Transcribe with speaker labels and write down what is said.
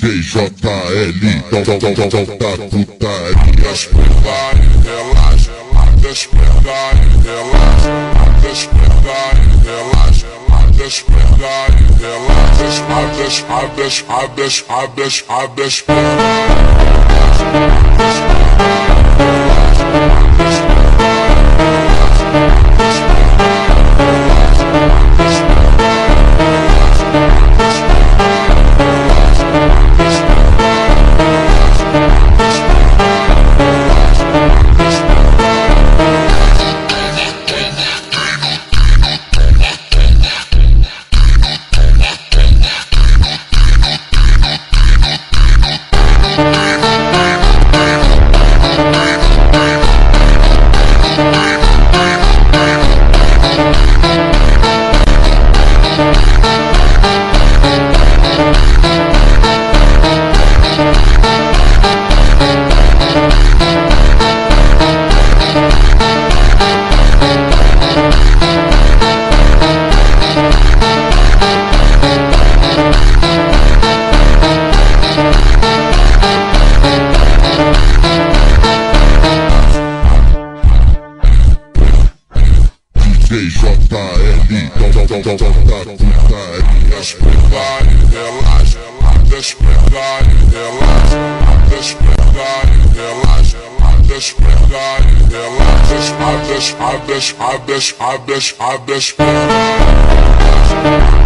Speaker 1: JL, da putaria.
Speaker 2: Despertar e relaxa, despertar e relaxa, despertar e relaxa, despertar e relaxa,
Speaker 1: da putaria.
Speaker 2: despertar e relaxa, despertar e relaxa, despertar e relaxa, despertar e relaxa, despertar.